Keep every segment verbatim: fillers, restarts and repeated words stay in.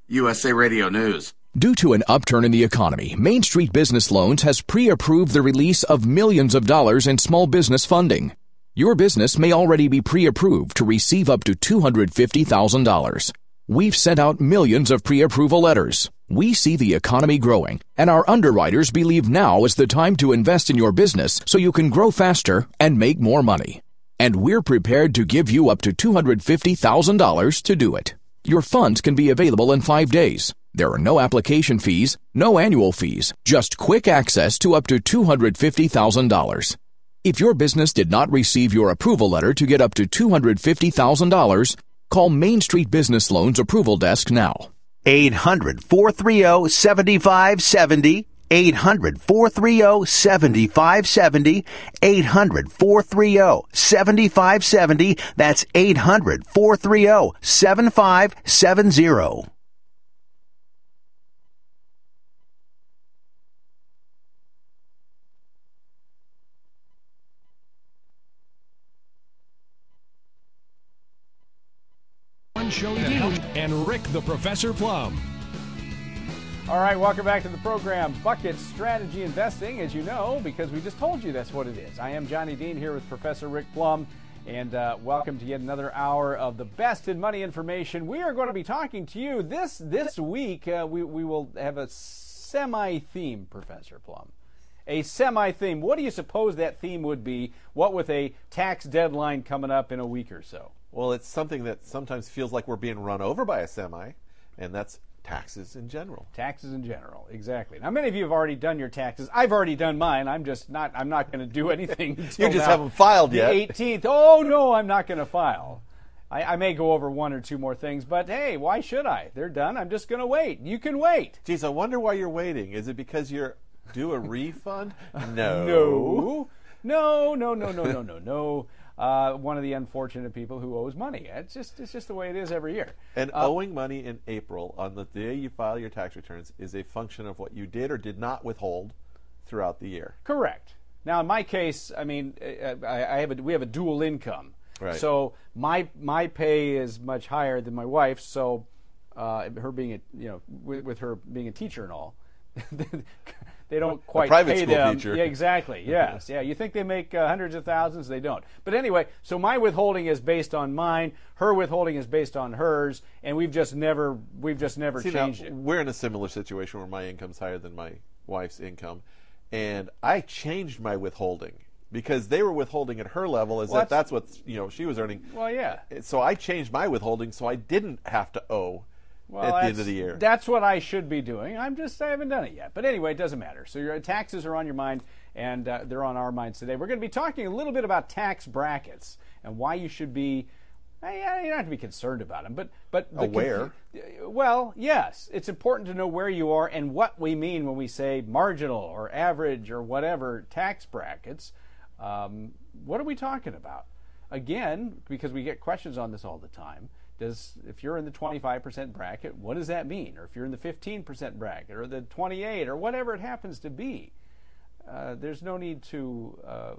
U S A Radio News. Due to an upturn in the economy, Main Street Business Loans has pre-approved the release of millions of dollars in small business funding. Your business may already be pre-approved to receive up to two hundred fifty thousand dollars. We've sent out millions of pre-approval letters. We see the economy growing, and our underwriters believe now is the time to invest in your business so you can grow faster and make more money. And we're prepared to give you up to two hundred fifty thousand dollars to do it. Your funds can be available in five days. There are no application fees, no annual fees, just quick access to up to two hundred fifty thousand dollars. If your business did not receive your approval letter to get up to two hundred fifty thousand dollars, call Main Street Business Loans Approval Desk now. eight hundred, four three zero, seven five seven zero. eight hundred, four three zero, seven five seven zero. eight hundred, four three zero, seven five seven zero. That's eight hundred, four three zero, seven five seven zero. Shelley Dean and Rick the Professor Plum. All right, welcome back to the program, Bucket Strategy Investing, as you know, because we just told you that's what it is. I am Johnny Dean here with Professor Rick Plum, and uh, welcome to yet another hour of the best in money information. We are going to be talking to you this this week. Uh, we, we will have a semi-theme, Professor Plum. A semi-theme. What do you suppose that theme would be? What with a tax deadline coming up in a week or so? Well, it's something that sometimes feels like we're being run over by a semi, and that's taxes in general. Taxes in general, exactly. Now, many of you have already done your taxes. I've already done mine. I'm just not. I'm not going to do anything. You just haven't filed yet. The eighteenth. Oh no, I'm not going to file. I, I may go over one or two more things, but hey, why should I? They're done. I'm just going to wait. You can wait. Geez, I wonder why you're waiting. Is it because you're due a refund? No. No. No. No. No. No. No. No. No. Uh, one of the unfortunate people who owes money. It's just it's just the way it is every year. And uh, owing money in April on the day you file your tax returns is a function of what you did or did not withhold throughout the year. Correct. Now, in my case, I mean, I, I have a, we have a dual income. Right. So my my pay is much higher than my wife's. So uh, her being a you know with, with her being a teacher and all. They don't quite a private pay school them. Teacher. Yeah, exactly. Yes. Yeah. You think they make uh, hundreds of thousands? They don't. But anyway, so my withholding is based on mine. Her withholding is based on hers, and we've just never we've just never See, changed now, it. We're in a similar situation where my income's higher than my wife's income, and I changed my withholding because they were withholding at her level as well, if that's, that's what you know she was earning. Well, yeah. So I changed my withholding so I didn't have to owe. Well, at the end of the year. That's what I should be doing. I'm just, I haven't done it yet. But anyway, it doesn't matter. So your taxes are on your mind, and uh, they're on our minds today. We're going to be talking a little bit about tax brackets and why you should be, uh, you don't have to be concerned about them, but, but the aware. Confu- well, yes. It's important to know where you are and what we mean when we say marginal or average or whatever tax brackets. Um, what are we talking about? Again, because we get questions on this all the time. Does if you're in the twenty-five percent bracket, what does that mean? Or if you're in the fifteen percent bracket or the twenty-eight or whatever it happens to be, uh, there's no need to uh,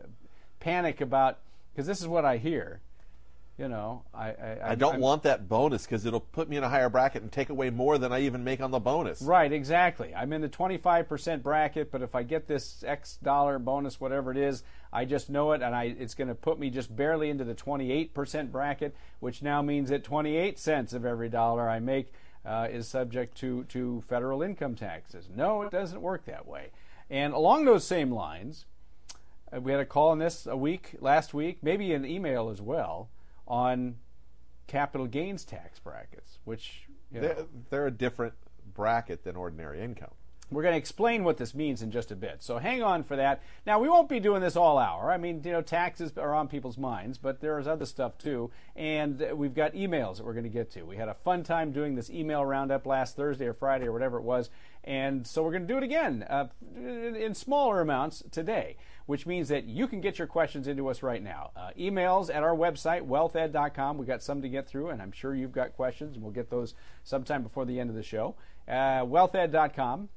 panic about, because this is what I hear. You know, I I, I don't I'm, want that bonus because it'll put me in a higher bracket and take away more than I even make on the bonus. Right, exactly. I'm in the twenty-five percent bracket, but if I get this X dollar bonus, whatever it is, I just know it, and I it's going to put me just barely into the twenty-eight percent bracket, which now means that twenty-eight cents of every dollar I make uh, is subject to, to federal income taxes. No, it doesn't work that way. And along those same lines, uh, we had a call on this a week, last week, maybe an email as well, on capital gains tax brackets, which you know, they're, they're a different bracket than ordinary income. We're going to explain what this means in just a bit, so hang on for that. Now, we won't be doing this all hour. I mean, you know, taxes are on people's minds, but there's other stuff too, and we've got emails that we're going to get to. We had a fun time doing this email roundup last Thursday or Friday or whatever it was, and so we're going to do it again uh, in smaller amounts today, which means that you can get your questions into us right now. Uh, emails at our website, wealth ed dot com. We've got some to get through, and I'm sure you've got questions, and we'll get those sometime before the end of the show. Uh, wealth ed dot com.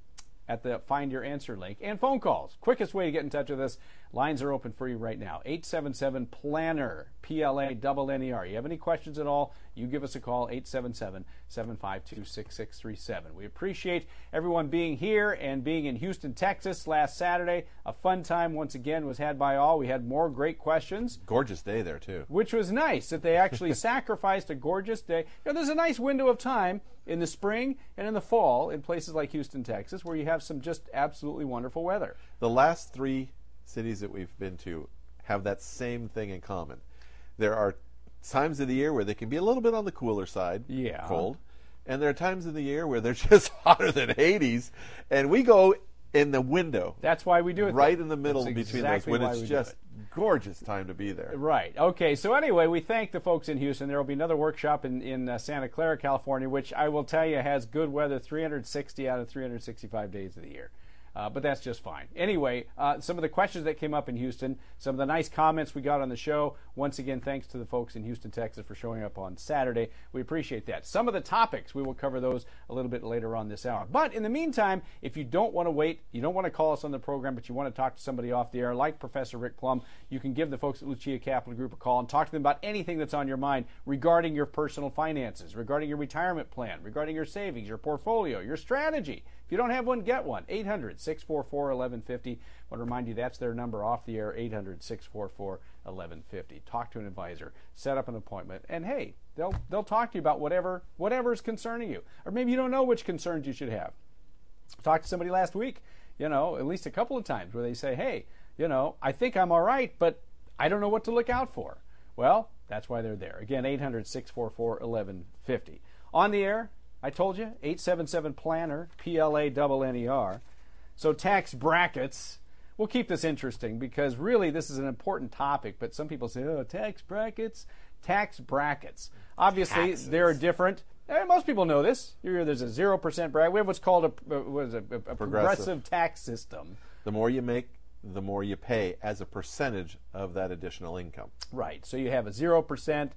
at the Find Your Answer link, and phone calls. Quickest way to get in touch with us, lines are open for you right now. eight seven seven, PLANNER, P L A N N E R. You have any questions at all, you give us a call, eight seven seven, seven five two, six six three seven. We appreciate everyone being here and being in Houston, Texas last Saturday. A fun time once again was had by all. We had more great questions. Gorgeous day there, too. Which was nice that they actually sacrificed a gorgeous day. You know, there's a nice window of time in the spring and in the fall in places like Houston, Texas, where you have some just absolutely wonderful weather. The last three cities that we've been to have that same thing in common. There are times of the year where they can be a little bit on the cooler side, yeah. cold, and there are times of the year where they're just hotter than Hades, and we go in the window. That's why we do it. Right there. in the middle That's between exactly those, when why it's we just do gorgeous time to be there. Right. Okay. So anyway, we thank the folks in Houston. There will be another workshop in, in uh, Santa Clara, California, which I will tell you has good weather three hundred sixty out of three hundred sixty-five days of the year. Uh, but that's just fine. Anyway, uh, some of the questions that came up in Houston, some of the nice comments we got on the show. Once again, thanks to the folks in Houston, Texas for showing up on Saturday. We appreciate that. Some of the topics, we will cover those a little bit later on this hour. But in the meantime, if you don't want to wait, you don't want to call us on the program, but you want to talk to somebody off the air, like Professor Rick Plum, you can give the folks at Lucia Capital Group a call and talk to them about anything that's on your mind regarding your personal finances, regarding your retirement plan, regarding your savings, your portfolio, your strategy. If you don't have one, get one. eight hundred, six four four, eleven fifty. I want to remind you that's their number off the air, eight hundred, six four four, eleven fifty. Talk to an advisor, set up an appointment, and hey, they'll they'll talk to you about whatever whatever is concerning you. Or maybe you don't know which concerns you should have. Talked to somebody last week, you know, at least a couple of times where they say, hey, you know, I think I'm all right, but I don't know what to look out for. Well, that's why they're there. Again, eight hundred, six four four, eleven fifty. On the air, I told you, eight seven seven, PLANNER, P L A N N E R. So tax brackets, we'll keep this interesting because really this is an important topic, but some people say, oh, tax brackets, tax brackets. Obviously, Taxes. there are different, and most people know this. There's a zero percent bracket. We have what's called a, what is it, a, a progressive. progressive tax system. The more you make, the more you pay as a percentage of that additional income. Right. So you have a zero percent.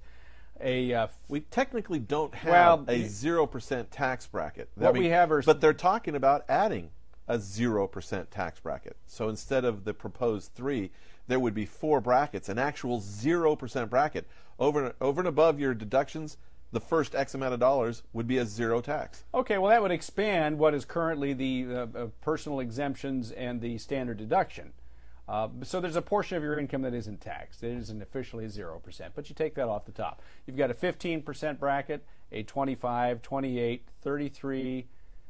A, uh, we technically don't have well, a zero percent tax bracket. What I mean, we have are, but they're talking about adding a zero percent tax bracket. So instead of the proposed three, there would be four brackets, an actual zero percent bracket. Over, over and above your deductions, the first X amount of dollars would be a zero tax. Okay, well that would expand what is currently the uh, uh, personal exemptions and the standard deduction. Uh, so there's a portion of your income that isn't taxed. It isn't officially zero percent, but you take that off the top. You've got a fifteen percent bracket, a twenty-five, twenty-eight, thirty-three,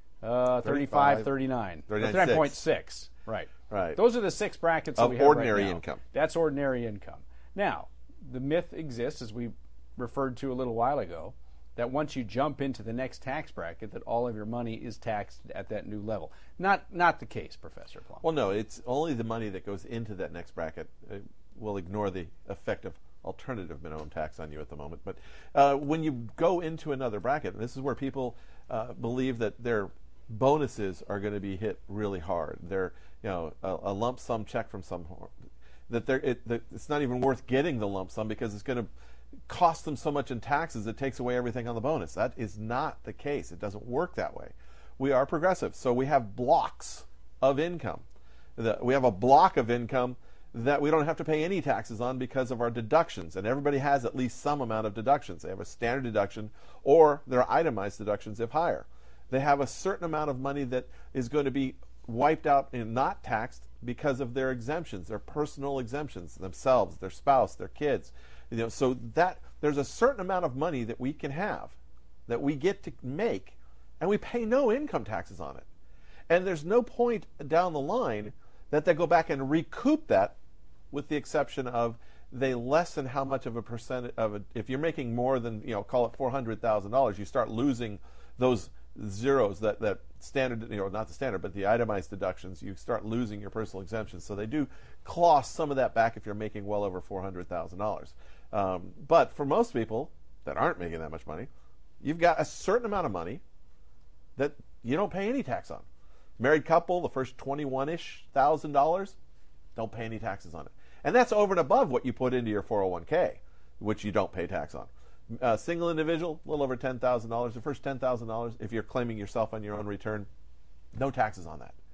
uh, thirty-five, thirty-nine. thirty-nine point six. Right. Right. Those are the six brackets that of we have ordinary right now. income. That's ordinary income. Now, the myth exists, as we referred to a little while ago, that once you jump into the next tax bracket, that all of your money is taxed at that new level. Not not the case, Professor Plum. Well, no, it's only the money that goes into that next bracket. Uh, we'll ignore the effect of alternative minimum tax on you at the moment. But uh, when you go into another bracket, and this is where people uh, believe that their bonuses are going to be hit really hard. They're, you know, a, a lump sum check from some, that they're, it, that it's not even worth getting the lump sum because it's going to cost them so much in taxes it takes away everything on the bonus. That is not the case. It doesn't work that way. We are progressive, so we have blocks of income. The, we have a block of income that we don't have to pay any taxes on because of our deductions, and everybody has at least some amount of deductions. They have a standard deduction, or there are itemized deductions if higher. They have a certain amount of money that is going to be wiped out and not taxed because of their exemptions, their personal exemptions, themselves, their spouse, their kids. You know, so that there's a certain amount of money that we can have, that we get to make, and we pay no income taxes on it. And there's no point down the line that they go back and recoup that, with the exception of they lessen how much of a percent of a, if you're making more than, you know, call it four hundred thousand dollars, you start losing those zeros, that, that standard, you know, not the standard, but the itemized deductions, you start losing your personal exemptions. So they do claw some of that back if you're making well over four hundred thousand dollars. Um, but for most people that aren't making that much money, you've got a certain amount of money that you don't pay any tax on. Married couple, the first twenty-one-ish thousand dollars, don't pay any taxes on it. And that's over and above what you put into your four oh one k, which you don't pay tax on. Uh, single individual, a little over ten thousand dollars. The first ten thousand dollars, if you're claiming yourself on your own return, no taxes on that.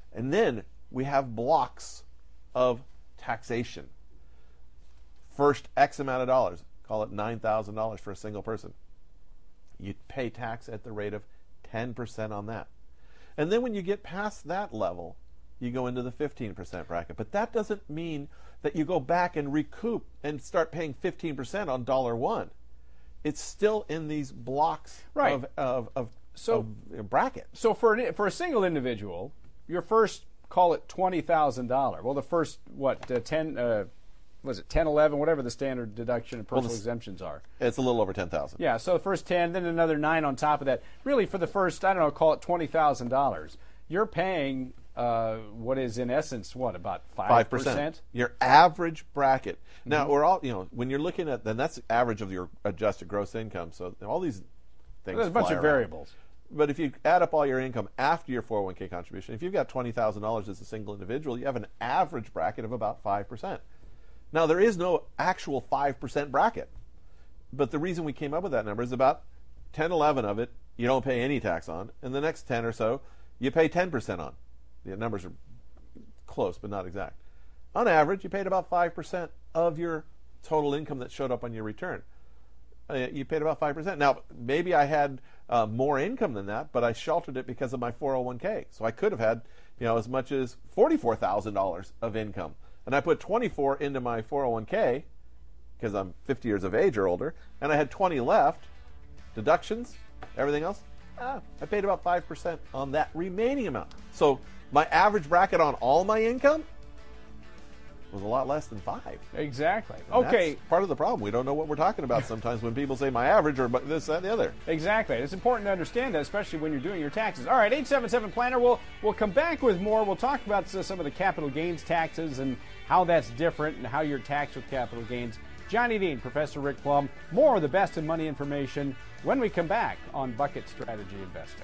And then we have blocks of taxation. First X amount of dollars, call it nine thousand dollars for a single person. You pay tax at the rate of ten percent on that. And then when you get past that level, you go into the fifteen percent bracket. But that doesn't mean that you go back and recoup and start paying fifteen percent on dollar one. It's still in these blocks right. of, of, of, so, of bracket. So for, an, for a single individual, your first, call it twenty thousand dollars. Well, the first, what, uh, ten, uh, was it ten, eleven, whatever the standard deduction and personal well, exemptions are. It's a little over ten thousand. Yeah, so the first ten, then another nine on top of that. Really, for the first, I don't know, call it twenty thousand dollars. You're paying uh, what is in essence, what, about five percent? five percent. Your average bracket. Now, Mm-hmm. we're all, you know, when you're looking at, then that's the average of your adjusted gross income. So all these things There's a bunch fly of around. variables. But if you add up all your income after your four oh one k contribution, if you've got twenty thousand dollars as a single individual, you have an average bracket of about five percent. Now, there is no actual five percent bracket. But the reason we came up with that number is about ten, eleven of it you don't pay any tax on, and the next ten or so you pay ten percent on. The numbers are close, but not exact. On average, you paid about five percent of your total income that showed up on your return. Uh, you paid about five percent. Now, maybe I had uh, more income than that, but I sheltered it because of my four oh one k. So I could have had, you know, as much as forty-four thousand dollars of income. And I put twenty-four into my four oh one k because I'm fifty years of age or older, and I had twenty left. Deductions, everything else, ah, I paid about five percent on that remaining amount. So my average bracket on all my income was a lot less than five. Exactly. And okay. That's part of the problem. We don't know what we're talking about sometimes when people say my average or this, that, and the other. Exactly. It's important to understand that, especially when you're doing your taxes. All right, eight seven seven Planner. We'll, we'll come back with more. We'll talk about some of the capital gains taxes and how that's different and how you're taxed with capital gains. Johnny Dean, Professor Rick Plum, more of the best in money information when we come back on Bucket Strategy Investing.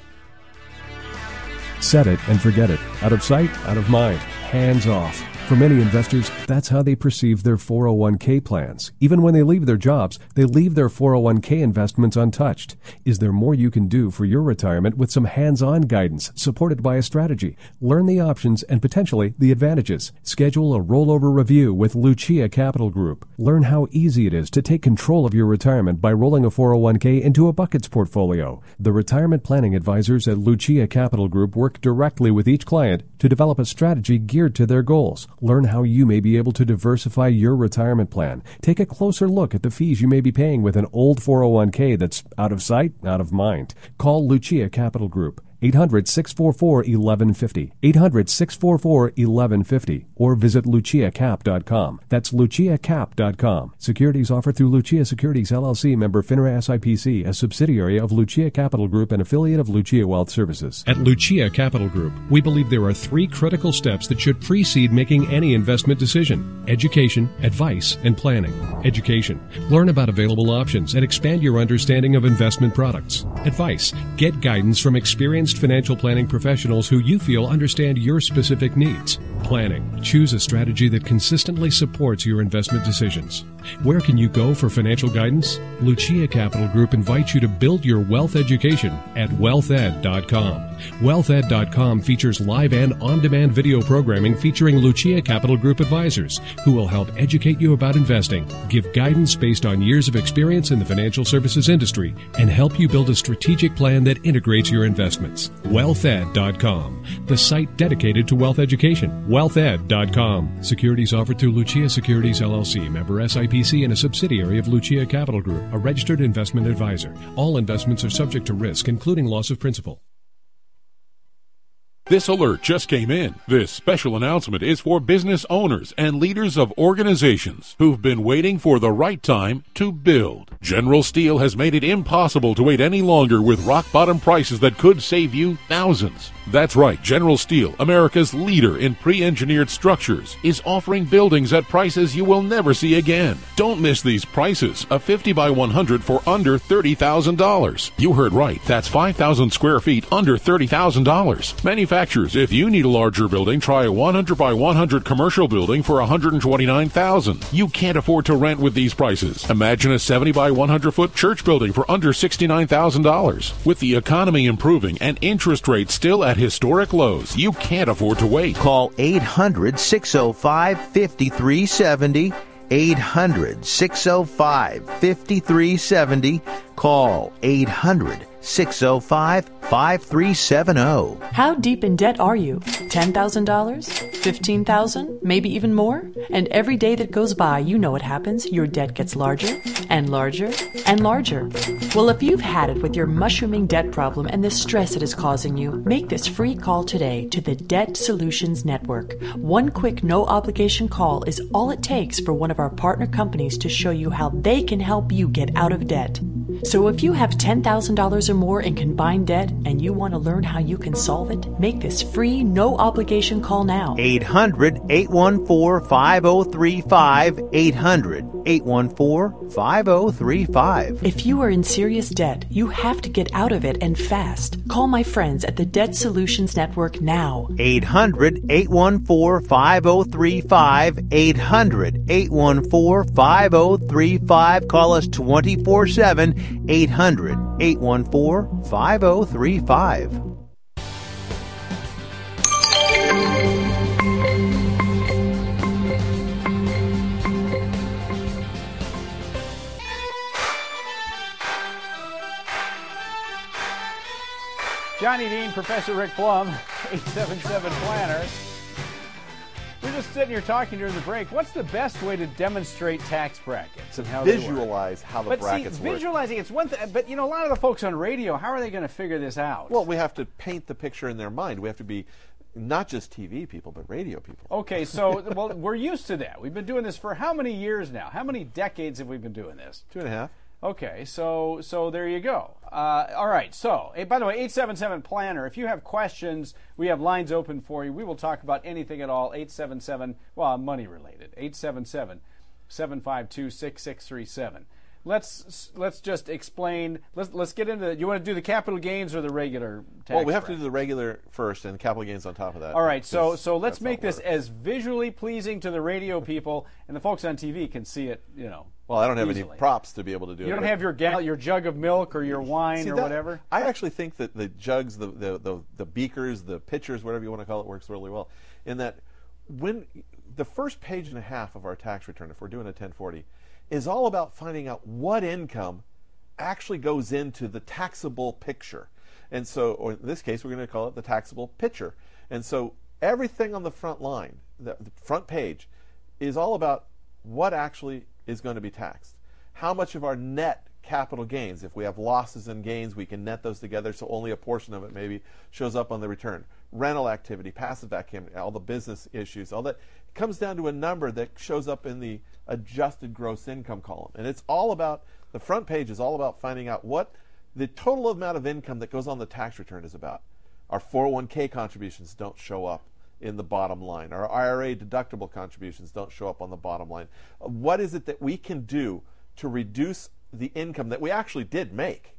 Set it and forget it. Out of sight, out of mind. Hands off. For many investors, that's how they perceive their four oh one k plans. Even when they leave their jobs, they leave their four oh one k investments untouched. Is there more you can do for your retirement with some hands-on guidance supported by a strategy? Learn the options and potentially the advantages. Schedule a rollover review with Lucia Capital Group. Learn how easy it is to take control of your retirement by rolling a four oh one k into a buckets portfolio. The retirement planning advisors at Lucia Capital Group work directly with each client to develop a strategy geared to their goals. Learn how you may be able to diversify your retirement plan. Take a closer look at the fees you may be paying with an old four oh one k that's out of sight, out of mind. Call Lucia Capital Group. eight hundred, six four four, eleven fifty. eight hundred, six four four, eleven fifty. Or visit lucia cap dot com. That's lucia cap dot com. Securities offered through Lucia Securities L L C, member FINRA S I P C, a subsidiary of Lucia Capital Group and affiliate of Lucia Wealth Services. At Lucia Capital Group, we believe there are three critical steps that should precede making any investment decision: education, advice, and planning. Education. Learn about available options and expand your understanding of investment products. Advice. Get guidance from experienced financial planning professionals who you feel understand your specific needs. Planning. Choose a strategy that consistently supports your investment decisions. Where can you go for financial guidance? Lucia Capital Group invites you to build your wealth education at wealth ed dot com. wealth ed dot com features live and on-demand video programming featuring Lucia Capital Group advisors who will help educate you about investing, give guidance based on years of experience in the financial services industry, and help you build a strategic plan that integrates your investments. wealth ed dot com, the site dedicated to wealth education. wealth ed dot com. Securities offered through Lucia Securities L L C, member S I P C and a subsidiary of Lucia Capital Group, a registered investment advisor. All investments are subject to risk, including loss of principal. This alert just came in. This special announcement is for business owners and leaders of organizations who've been waiting for the right time to build. General Steel has made it impossible to wait any longer with rock-bottom prices that could save you thousands. That's right, General Steel, America's leader in pre-engineered structures, is offering buildings at prices you will never see again. Don't miss these prices. A fifty by one hundred for under thirty thousand dollars. You heard right. That's five thousand square feet under thirty thousand dollars. Manufactured manufacturers. If you need a larger building, try a one hundred by one hundred commercial building for one hundred twenty-nine thousand dollars. You can't afford to rent with these prices. Imagine a seventy by one hundred foot church building for under sixty-nine thousand dollars. With the economy improving and interest rates still at historic lows, you can't afford to wait. Call eight hundred, six oh five, five three seven oh. eight hundred, six oh five, five three seven oh. Call eight hundred, six oh five, five three seven oh. How deep in debt are you? ten thousand dollars? fifteen thousand dollars? Maybe even more? And every day that goes by, you know what happens. Your debt gets larger and larger and larger. Well, if you've had it with your mushrooming debt problem and the stress it is causing you, make this free call today to the Debt Solutions Network. One quick, no-obligation call is all it takes for one of our partner companies to show you how they can help you get out of debt. So if you have ten thousand dollars or more in combined debt and you want to learn how you can solve it, make this free, no-obligation call now. eight hundred, eight one four, five oh three five. eight hundred, eight one four, five oh three five. If you are in serious debt, you have to get out of it and fast. Call my friends at the Debt Solutions Network now. eight hundred, eight one four, five oh three five. eight hundred, eight one four, five oh three five. Call us twenty-four seven. eight hundred, eight one four, five oh three five. Johnny Dean, Professor Rick Plum, eight seven seven Planner. We're just sitting here talking during the break. What's the best way to demonstrate tax brackets and how they work? Visualize how the but brackets see, work. Visualizing, it's one thing, but you know, a lot of the folks on radio, how are they going to figure this out? Well, we have to paint the picture in their mind. We have to be not just T V people, but radio people. Okay, so well, we're used to that. We've been doing this for how many years now? How many decades have we been doing this? Two and a half. Okay, so so there you go. Uh, all right, so hey, by the way, eight seven seven Planner. If you have questions, we have lines open for you. We will talk about anything at all. eight seven seven, well, money related. eight seven seven, seven five two, six six three seven. Let's let's just explain. Let's let's get into. You want to do the capital gains or the regular tax? Well, we have bracket? to do the regular first and capital gains on top of that. All right, so so let's that's make how it this works. as visually pleasing to the radio people, and the folks on T V can see it. You know. Well, I don't have easily. any props to be able to do it. You don't have your gal, your jug of milk or your wine See, or that- whatever. I actually think that the jugs, the, the the the beakers, the pitchers, whatever you want to call it, works really well. In that, when the first page and a half of our tax return, if we're doing a ten forty, is all about finding out what income actually goes into the taxable picture. And so, or in this case, we're going to call it the taxable picture. And so everything on the front line, the, the front page, is all about what actually is going to be taxed. How much of our net capital gains, if we have losses and gains, we can net those together so only a portion of it maybe shows up on the return. Rental activity, passive activity, all the business issues, all that comes down to a number that shows up in the adjusted gross income column. And it's all about, the front page is all about finding out what the total amount of income that goes on the tax return is about. Our four oh one k contributions don't show up in the bottom line. Our I R A deductible contributions don't show up on the bottom line. What is it that we can do to reduce the income that we actually did make,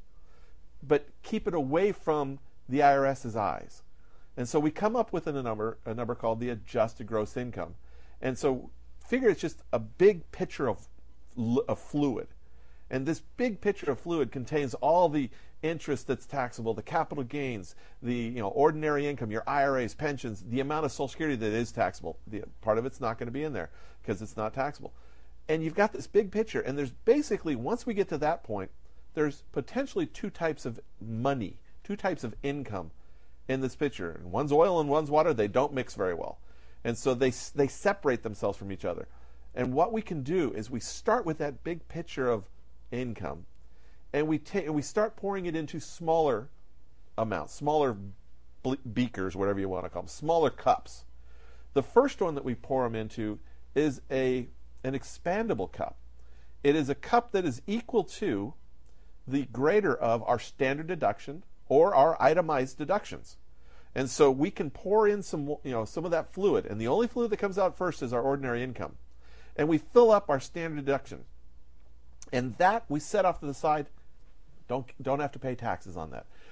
but keep it away from the IRS's eyes? And so we come up with a number, a number called the adjusted gross income. And so figure it's just a big picture of, of fluid. And this big picture of fluid contains all the interest that's taxable, the capital gains, the you know ordinary income, your I R As, pensions, the amount of Social Security that is taxable. The, part of it's not going to be in there because it's not taxable. And you've got this big picture, and there's basically, once we get to that point, there's potentially two types of money, two types of income in this picture. And one's oil and one's water. They don't mix very well. And so they they separate themselves from each other. And what we can do is we start with that big picture of income, and we take and we start pouring it into smaller amounts, smaller ble- beakers, whatever you want to call them, smaller cups. The first one that we pour them into is a an expandable cup. It is a cup that is equal to the greater of our standard deduction or our itemized deductions. And so we can pour in some, you know, some of that fluid, and the only fluid that comes out first is our ordinary income. And we fill up our standard deduction. And that we set off to the side. Don't don't have to pay taxes on that.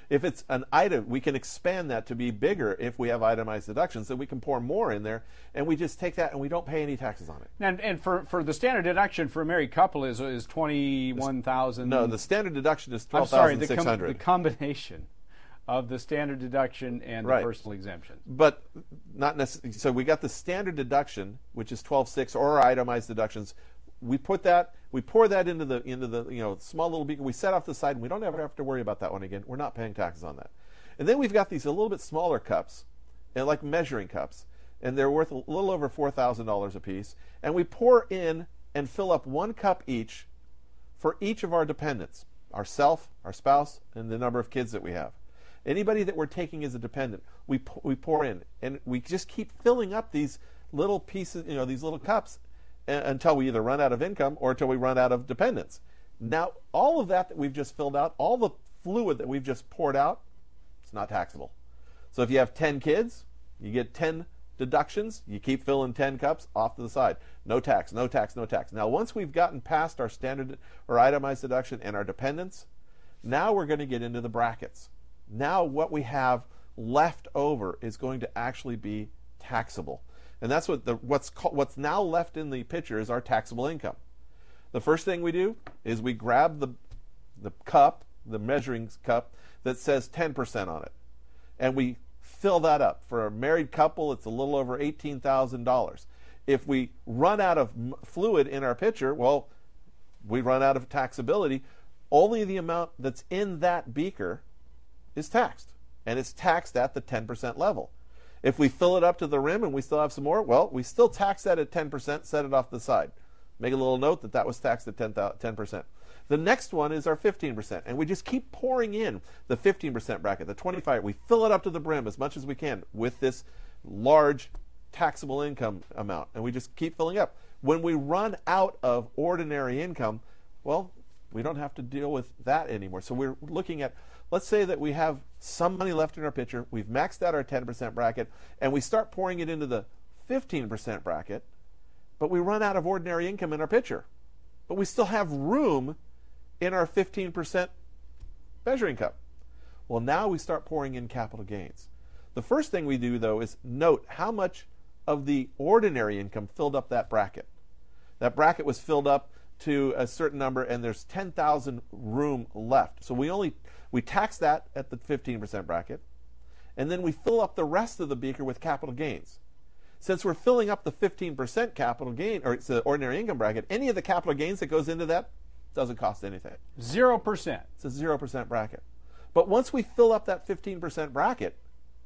If it's an item, we can expand that to be bigger if we have itemized deductions, so we can pour more in there, and we just take that and we don't pay any taxes on it. And, and for, for the standard deduction for a married couple is is twenty-one thousand dollars. No, the standard deduction is I'm twelve sorry, thousand the, six hundred dollars. com- the combination of the standard deduction and Right. the personal exemption. But not necessarily. So we got the standard deduction, which is twelve six, or our itemized deductions. We put that, we pour that into the into the you know small little beaker. We set off the side, and we don't ever have to worry about that one again. We're not paying taxes on that. And then we've got these a little bit smaller cups, and like measuring cups, and they're worth a little over four thousand dollars a piece. And we pour in and fill up one cup each for each of our dependents, ourself, our spouse, and the number of kids that we have. Anybody that we're taking as a dependent, we we pour in, and we just keep filling up these little pieces, you know, these little cups, a- until we either run out of income or until we run out of dependents. Now, all of that that we've just filled out, all the fluid that we've just poured out, it's not taxable. So if you have ten kids, you get ten deductions. You keep filling ten cups off to the side. No tax, no tax, no tax. Now, once we've gotten past our standard or itemized deduction and our dependents, now we're going to get into the brackets. Now what we have left over is going to actually be taxable. And that's what the what's called, what's now left in the picture is our taxable income. The first thing we do is we grab the the cup, the measuring cup that says ten percent on it, and we fill that up. For a married couple, it's a little over eighteen thousand dollars. If we run out of m- fluid in our pitcher, well, we run out of taxability. Only the amount that's in that beaker is taxed, and it's taxed at the ten percent level. If we fill it up to the rim and we still have some more, well, we still tax that at ten percent, set it off to the side. Make a little note that that was taxed at ten percent. The next one is our fifteen percent, and we just keep pouring in the fifteen percent bracket, the twenty-five. We fill it up to the brim as much as we can with this large taxable income amount, and we just keep filling up. When we run out of ordinary income, well, we don't have to deal with that anymore. So we're looking at, let's say that we have some money left in our pitcher, we've maxed out our ten percent bracket, and we start pouring it into the fifteen percent bracket, but we run out of ordinary income in our pitcher. But we still have room in our fifteen percent measuring cup. Well, now we start pouring in capital gains. The first thing we do, though, is note how much of the ordinary income filled up that bracket. That bracket was filled up to a certain number, and there's ten thousand room left. So we only we tax that at the fifteen percent bracket, and then we fill up the rest of the beaker with capital gains. Since we're filling up the fifteen percent capital gain, or it's the ordinary income bracket, any of the capital gains that goes into that doesn't cost anything. Zero percent. It's a zero percent bracket. But once we fill up that fifteen percent bracket,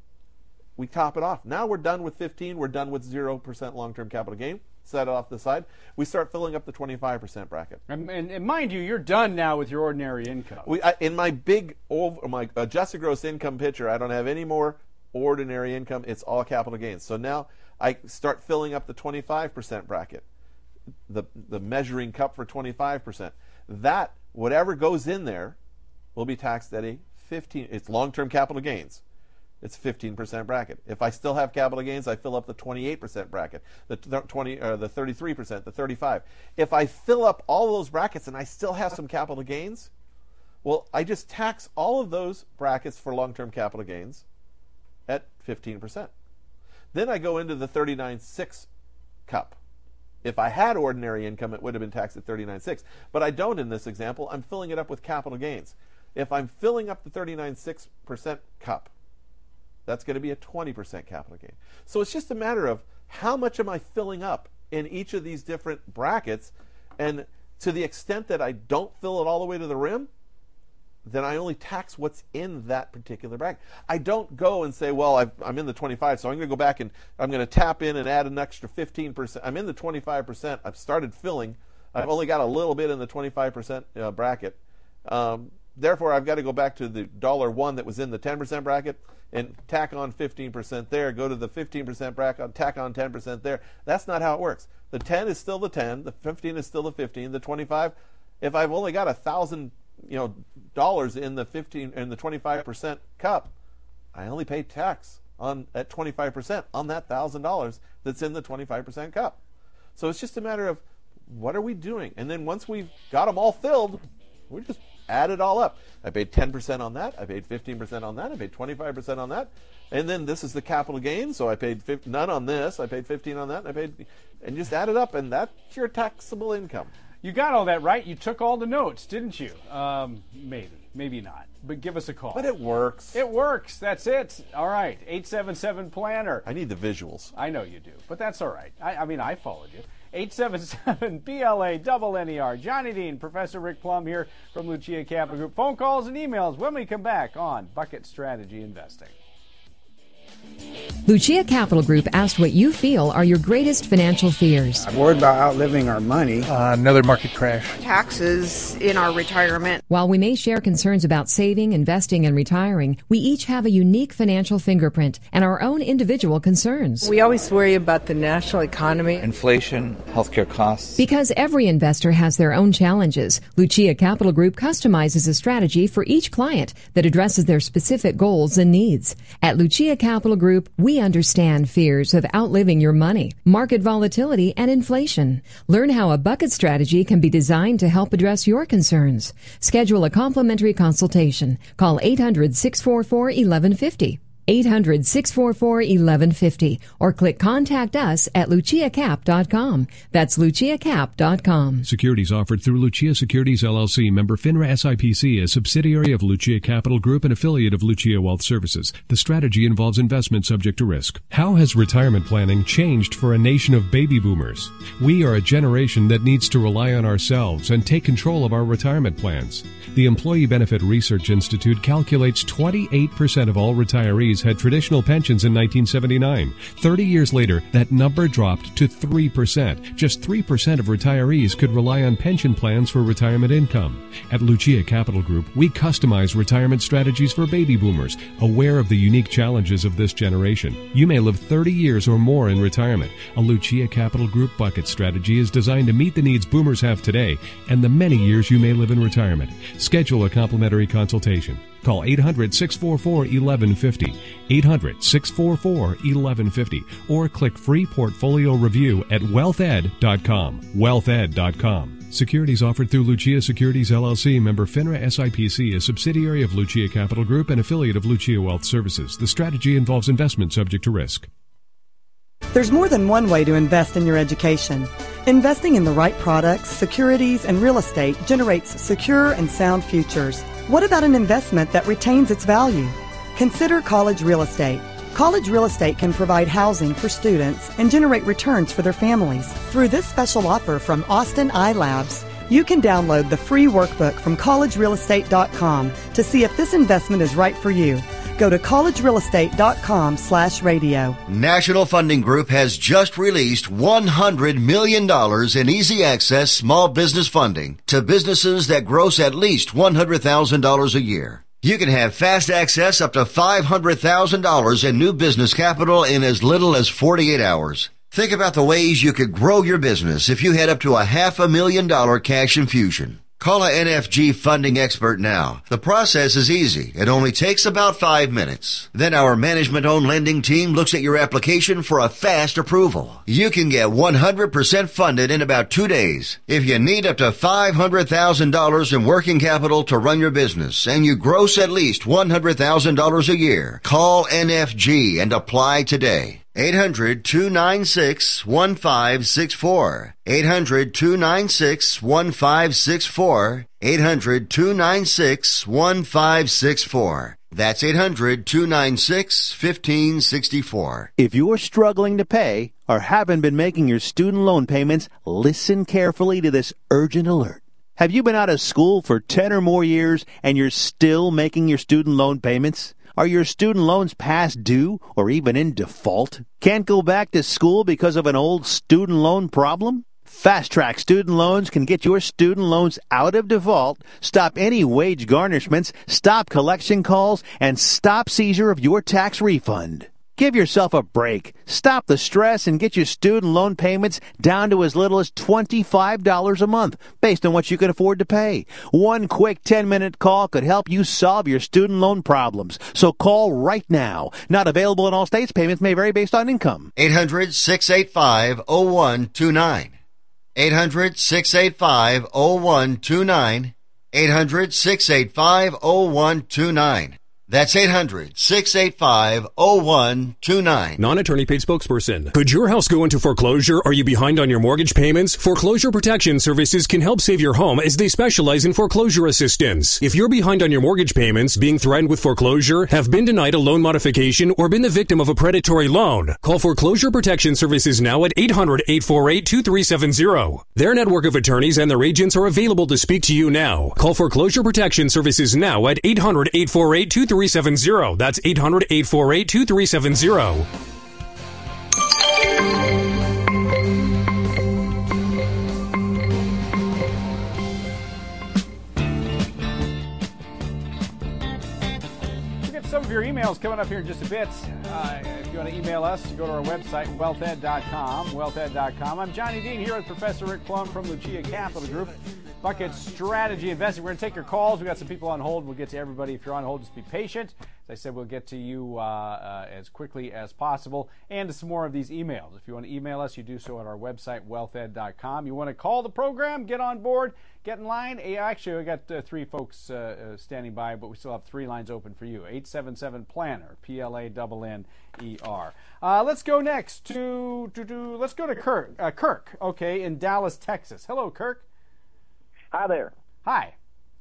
we top it off. Now we're done with fifteen. We're done with zero percent long-term capital gain. Set it off to the side. We start filling up the twenty-five percent bracket. And, and, and mind you, you're done now with your ordinary income. We, I, in my big, over, my adjusted gross income picture, I don't have any more ordinary income. It's all capital gains. So now I start filling up the twenty-five percent bracket, the the measuring cup for twenty-five percent. That, whatever goes in there, will be taxed at a fifteen. It's long-term capital gains. It's fifteen percent bracket. If I still have capital gains, I fill up the twenty-eight percent bracket, the twenty, or the thirty-three percent, the thirty-five. If I fill up all those brackets and I still have some capital gains, well, I just tax all of those brackets for long-term capital gains at fifteen percent. Then I go into the thirty-nine six cup. If I had ordinary income, it would have been taxed at thirty-nine six. But I don't in this example. I'm filling it up with capital gains. If I'm filling up the thirty-nine six percent cup, that's going to be a twenty percent capital gain. So it's just a matter of how much am I filling up in each of these different brackets, and to the extent that I don't fill it all the way to the rim, then I only tax what's in that particular bracket. I don't go and say, well, I've, I'm in the twenty-five, so I'm going to go back and I'm going to tap in and add an extra fifteen percent. I'm in the twenty-five percent. I've started filling. I've only got a little bit in the twenty-five percent uh, bracket. Um, therefore, I've got to go back to the dollar one that was in the ten percent bracket and tack on fifteen percent there, go to the fifteen percent bracket, tack on ten percent there. That's not how it works. The ten is still the ten, the fifteen is still the fifteen, the twenty-five, if I've only got a thousand, you know, dollars in the fifteen in the twenty-five percent cup, I only pay tax on at twenty-five percent on that one thousand dollars that's in the twenty-five percent cup. So it's just a matter of what are we doing? And then once we've got them all filled, we just add it all up. I paid ten percent on that. I paid fifteen percent on that. I paid twenty-five percent on that. And then this is the capital gain, so I paid none on this. I paid fifteen on that. And I paid, and just add it up, and that's your taxable income. You got all that right. You took all the notes, didn't you? Um, maybe. Maybe not. But give us a call. But it works. It works. That's it. All right. eight seven seven planner. I need the visuals. I know you do, but that's all right. I, I mean, I followed you. eight seven seven B L A double N E R. Johnny Dean, Professor Rick Plum here from Lucia Capital Group. Phone calls and emails when we come back on Bucket Strategy Investing. Lucia Capital Group asked what you feel are your greatest financial fears. I'm worried about outliving our money. Uh, another market crash. Taxes in our retirement. While we may share concerns about saving, investing, and retiring, we each have a unique financial fingerprint and our own individual concerns. We always worry about the national economy. Inflation, healthcare costs. Because every investor has their own challenges, Lucia Capital Group customizes a strategy for each client that addresses their specific goals and needs. At Lucia Capital Group, we understand fears of outliving your money, market volatility, and inflation. Learn how a bucket strategy can be designed to help address your concerns. Schedule a complimentary consultation. Call eight hundred, six four four, eleven fifty. eight hundred, six four four, eleven fifty or click Contact Us at lucia cap dot com. That's lucia cap dot com. Securities offered through Lucia Securities L L C, member FINRA S I P C, a subsidiary of Lucia Capital Group and affiliate of Lucia Wealth Services. The strategy involves investment subject to risk. How has retirement planning changed for a nation of baby boomers? We are a generation that needs to rely on ourselves and take control of our retirement plans. The Employee Benefit Research Institute calculates twenty-eight percent of all retirees had traditional pensions in nineteen seventy-nine. thirty years later, that number dropped to three percent. Just three percent of retirees could rely on pension plans for retirement income. At Lucia Capital Group, we customize retirement strategies for baby boomers, aware of the unique challenges of this generation. You may live thirty years or more in retirement. A Lucia Capital Group bucket strategy is designed to meet the needs boomers have today and the many years you may live in retirement. Schedule a complimentary consultation. Call eight hundred, six four four, eleven fifty, eight hundred, six four four, eleven fifty, or click Free Portfolio Review at wealth ed dot com. wealth ed dot com. Securities offered through Lucia Securities L L C, member FINRA S I P C, a subsidiary of Lucia Capital Group and affiliate of Lucia Wealth Services. The strategy involves investment subject to risk. There's more than one way to invest in your education. Investing in the right products, securities, and real estate generates secure and sound futures. What about an investment that retains its value? Consider college real estate. College real estate can provide housing for students and generate returns for their families. Through this special offer from Austin iLabs, you can download the free workbook from college real estate dot com to see if this investment is right for you. Go to college real estate dot com slash radio. National Funding Group has just released one hundred million dollars in easy access small business funding to businesses that gross at least one hundred thousand dollars a year. You can have fast access up to five hundred thousand dollars in new business capital in as little as forty-eight hours. Think about the ways you could grow your business if you had up to a half a million dollar cash infusion. Call a N F G funding expert now. The process is easy. It only takes about five minutes. Then our management-owned lending team looks at your application for a fast approval. You can get one hundred percent funded in about two days. If you need up to five hundred thousand dollars in working capital to run your business and you gross at least one hundred thousand dollars a year, call N F G and apply today. eight hundred, two nine six, one five six four. eight hundred, two nine six, one five six four. eight hundred, two nine six, one five six four. That's eight hundred, two nine six, one five six four. If you're struggling to pay or haven't been making your student loan payments, listen carefully to this urgent alert. Have you been out of school for ten or more years and you're still making your student loan payments? Are your student loans past due or even in default? Can't go back to school because of an old student loan problem? Fast Track Student Loans can get your student loans out of default, stop any wage garnishments, stop collection calls, and stop seizure of your tax refund. Give yourself a break. Stop the stress and get your student loan payments down to as little as twenty-five dollars a month, based on what you can afford to pay. One quick ten-minute call could help you solve your student loan problems. So call right now. Not available in all states. Payments may vary based on income. eight hundred, six eight five, zero one two nine. eight hundred, six eight five, zero one two nine. eight hundred, six eight five, oh one two nine. That's eight hundred, six eight five, oh one two nine. Non-attorney paid spokesperson. Could your house go into foreclosure? Are you behind on your mortgage payments? Foreclosure Protection Services can help save your home as they specialize in foreclosure assistance. If you're behind on your mortgage payments, being threatened with foreclosure, have been denied a loan modification, or been the victim of a predatory loan, call Foreclosure Protection Services now at eight hundred, eight four eight, two three seven zero. Their network of attorneys and their agents are available to speak to you now. Call Foreclosure Protection Services now at eight hundred, eight four eight, two three seven zero. That's eight hundred, eight four eight, two three seven zero. We'll get some of your emails coming up here in just a bit. Uh, if you want to email us, you go to our website, wealth ed dot com, wealth ed dot com. I'm Johnny Dean here with Professor Rick Plum from Lucia Capital Group. Bucket Strategy Investing. We're going to take your calls. We've got some people on hold. We'll get to everybody. If you're on hold, just be patient. As I said, we'll get to you uh, uh, as quickly as possible. And to some more of these emails. If you want to email us, you do so at our website, wealth ed dot com. You want to call the program, get on board, get in line. Hey, actually, we got uh, three folks uh, uh, standing by, but we still have three lines open for you. eight seven seven, PLANNER, P L A N N E R. Uh, let's go next to, to, to let's go to Kirk, uh, Kirk, okay, in Dallas, Texas. Hello, Kirk. Hi there. Hi.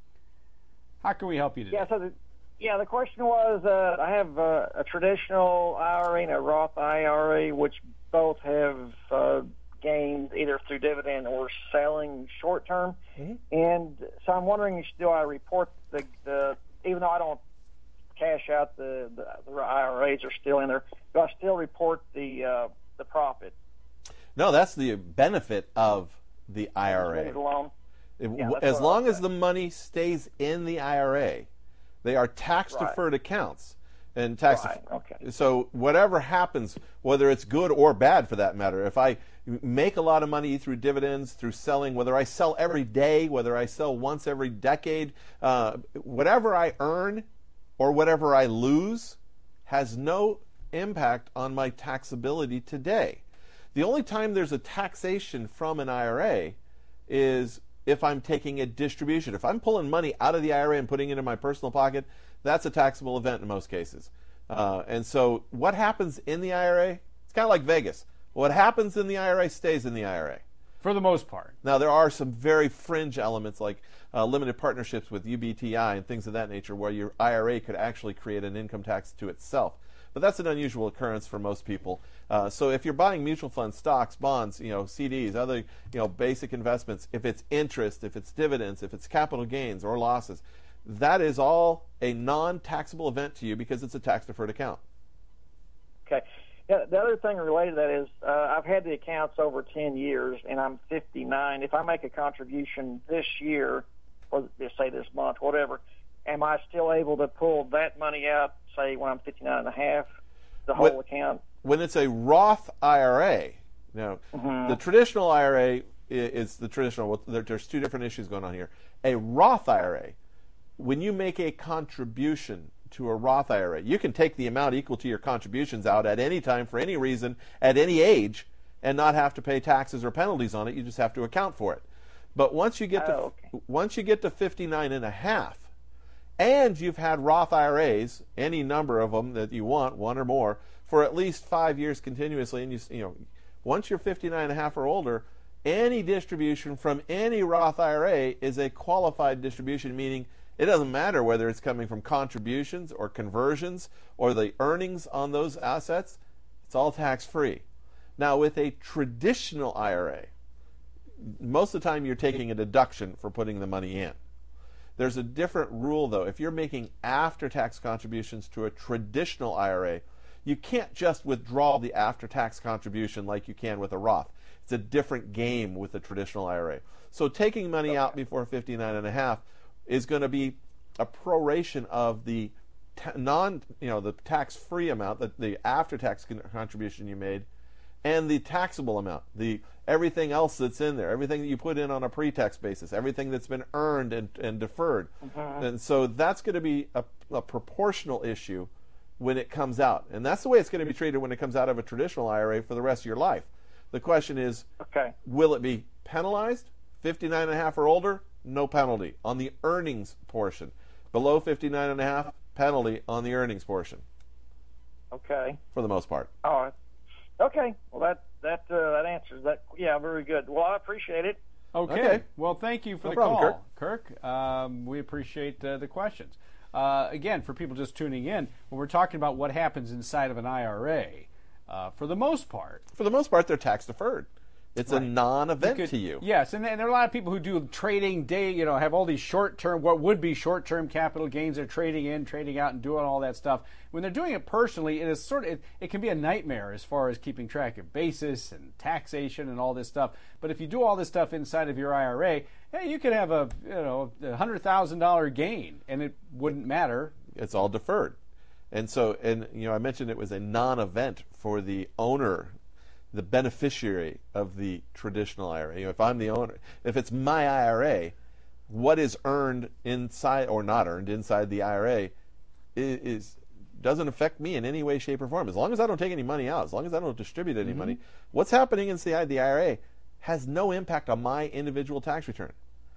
How can we help you today? Yeah, so the, yeah, the question was, uh, I have uh, a traditional I R A and a Roth I R A, which both have uh, gained either through dividend or selling short term. Mm-hmm. And so I'm wondering, do I report the, the even though I don't cash out the, the, the I R As are still in there, do I still report the uh, the profit? No, that's the benefit of the I R A. It, yeah, as long as the money stays in the I R A, they are tax-deferred right. accounts. And tax right. okay. So whatever happens, whether it's good or bad for that matter, if I make a lot of money through dividends, through selling, whether I sell every day, whether I sell once every decade, uh, whatever I earn or whatever I lose has no impact on my taxability today. The only time there's a taxation from an I R A is if I'm taking a distribution. If I'm pulling money out of the I R A and putting it in my personal pocket, that's a taxable event in most cases. Uh, and so what happens in the I R A, it's kind of like Vegas. What happens in the I R A stays in the I R A. For the most part. Now, there are some very fringe elements like uh, limited partnerships with U B T I and things of that nature where your I R A could actually create an income tax to itself. But that's an unusual occurrence for most people. Uh, so if you're buying mutual funds, stocks, bonds, you know, C Ds, other, you know, basic investments, if it's interest, if it's dividends, if it's capital gains or losses, that is all a non-taxable event to you because it's a tax-deferred account. Okay. Yeah, the other thing related to that is uh, I've had the accounts over ten years, and I'm fifty-nine. If I make a contribution this year, or say this month, whatever, am I still able to pull that money out, say, when I'm fifty-nine and a half, the whole when, account? When it's a Roth I R A, now, mm-hmm. the traditional I R A is the traditional, there's two different issues going on here. A Roth I R A, when you make a contribution to a Roth I R A, you can take the amount equal to your contributions out at any time for any reason at any age and not have to pay taxes or penalties on it. You just have to account for it. But once you get to oh, okay. once you get to fifty-nine and a half, and you've had Roth I R As, any number of them that you want, one or more, for at least five years continuously, and you you know, once you're fifty-nine and a half or older, any distribution from any Roth I R A is a qualified distribution, meaning it doesn't matter whether it's coming from contributions or conversions or the earnings on those assets, it's all tax-free. Now, with a traditional I R A, most of the time you're taking a deduction for putting the money in. There's a different rule, though. If you're making after-tax contributions to a traditional I R A, you can't just withdraw the after-tax contribution like you can with a Roth. It's a different game with the traditional I R A. So taking money out before fifty-nine and a half is going to be a proration of the ta- non, you know, the tax-free amount, the, the after-tax con- contribution you made, and the taxable amount, the everything else that's in there, everything that you put in on a pre-tax basis, everything that's been earned and, and deferred. Mm-hmm. And so that's going to be a, a proportional issue when it comes out. And that's the way it's going to be treated when it comes out of a traditional I R A for the rest of your life. The question is, okay. will it be penalized, fifty-nine and a half or older? no penalty on the earnings portion. Below fifty-nine and a half, penalty on the earnings portion. Okay. For the most part. All right. Okay. Well, that that uh, that answers that. Yeah, very good. Well, I appreciate it. Okay. Okay. Well, thank you for No the problem, call, Kirk. Kirk. Um, we appreciate uh, the questions. Uh, again, for people just tuning in, when we're talking about what happens inside of an I R A, uh, for the most part, For the most part, they're tax deferred. It's Right. a non-event You could- to you. Yes, and, and there are a lot of people who do trading day, you know, have all these short-term, what would be short-term capital gains. They're trading in, trading out, and doing all that stuff. When they're doing it personally, it is sort of, it, it can be a nightmare as far as keeping track of basis and taxation and all this stuff. But if you do all this stuff inside of your I R A, hey, you could have a, you know, a hundred thousand dollar gain, and it wouldn't matter. It's all deferred. And so, and you know, I mentioned it was a non-event for the owner, the beneficiary of the traditional I R A. You know, if I'm the owner, if it's my I R A, what is earned inside or not earned inside the I R A is, is doesn't affect me in any way, shape, or form. As long as I don't take any money out, as long as I don't distribute any Mm-hmm. money, what's happening inside the I R A has no impact on my individual tax return.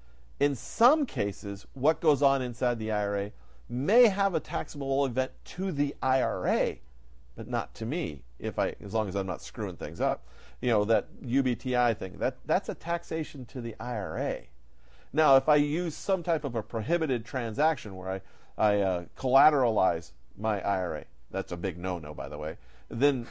In some cases, what goes on inside the I R A may have a taxable event to the I R A, but not to me, if I, as long as I'm not screwing things up. You know, that U B T I thing, that, that's a taxation to the I R A. Now, if I use some type of a prohibited transaction where I, I uh, collateralize my I R A, that's a big no-no, by the way, then,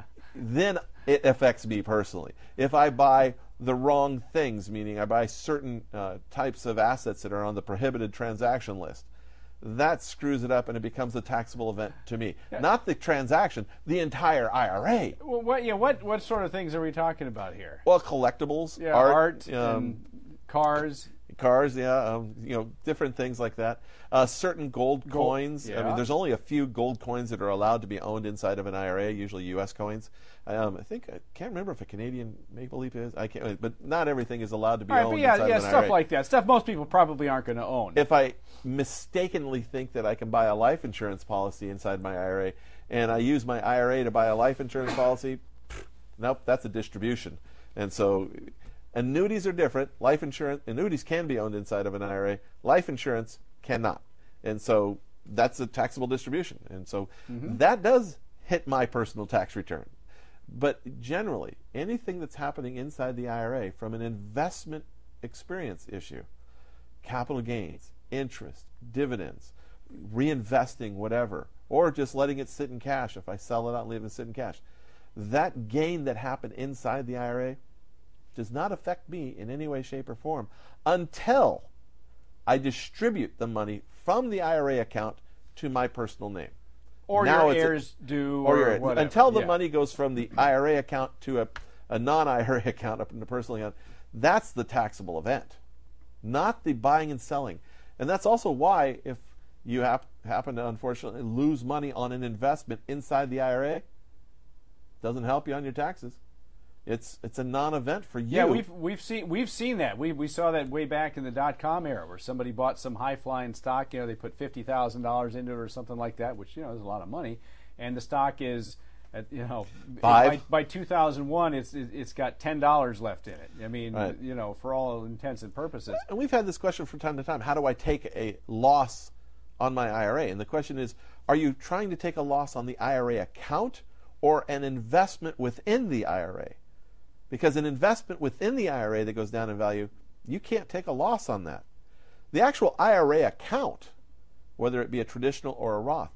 then it affects me personally. If I buy the wrong things, meaning I buy certain uh, types of assets that are on the prohibited transaction list, that screws it up and it becomes a taxable event to me. Yeah. Not the transaction, the entire I R A. Well, what, yeah, what, what sort of things are we talking about here? Well, collectibles, Yeah, art, art um, and cars. cars, yeah, um, you know, different things like that. Uh, certain gold, Gold, coins. I yeah. mean, there's only a few gold coins that are allowed to be owned inside of an I R A, usually U S coins. Um, I think I can't remember if a Canadian Maple Leaf is. I can't, but not everything is allowed to be All right, owned but yeah, inside yeah, of an stuff I R A. like that. Stuff most people probably aren't going to own. If I mistakenly think that I can buy a life insurance policy inside my I R A, and I use my I R A to buy a life insurance policy, pff, nope, that's a distribution. And so annuities are different. Life insurance, annuities can be owned inside of an I R A. Life insurance cannot. And so that's a taxable distribution. And so Mm-hmm. that does hit my personal tax return. But generally, anything that's happening inside the I R A from an investment experience issue, capital gains, interest, dividends, reinvesting, whatever, or just letting it sit in cash if I sell it out and leave it sit in cash, that gain that happened inside the I R A does not affect me in any way, shape, or form until I distribute the money from the I R A account to my personal name. Or Now your it's a- heirs do, or, or your, whatever. until the Yeah. money goes from the I R A account to a, a non-I R A account up in the personal account. That's the taxable event, not the buying and selling. And that's also why if you hap- happen to unfortunately lose money on an investment inside the I R A, doesn't help you on your taxes. It's it's a non-event for you. Yeah, we've we've seen we've seen that. We we saw that way back in the dot com era, where somebody bought some high flying stock. You know, they put fifty thousand dollars into it or something like that, which you know is a lot of money. And the stock is, at, you know, Five. by, by two thousand one, it's it's got ten dollars left in it. I mean, Right. you know, for all intents and purposes. And we've had this question from time to time. How do I take a loss on my I R A? And the question is, are you trying to take a loss on the I R A account or an investment within the I R A? Because an investment within the I R A that goes down in value, you can't take a loss on that. The actual I R A account, whether it be a traditional or a Roth,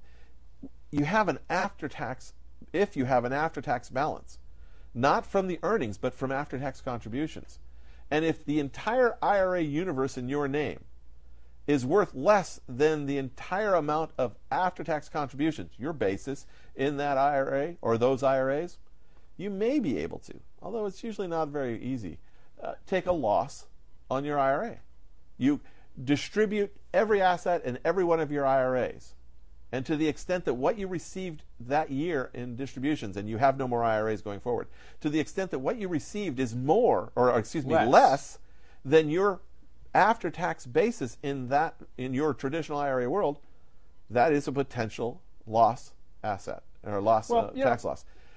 you have an after-tax, if you have an after-tax balance, not from the earnings, but from after-tax contributions. And if the entire I R A universe in your name is worth less than the entire amount of after-tax contributions, your basis in that I R A or those I R As, you may be able to, although it's usually not very easy, uh, take a loss on your I R A. You distribute every asset in every one of your I R As. And to the extent that what you received that year in distributions, and you have no more I R As going forward, to the extent that what you received is more, or, or excuse me, Less. less than your after-tax basis in that in your traditional I R A world, that is a potential loss asset or loss Well, uh, yeah. tax loss.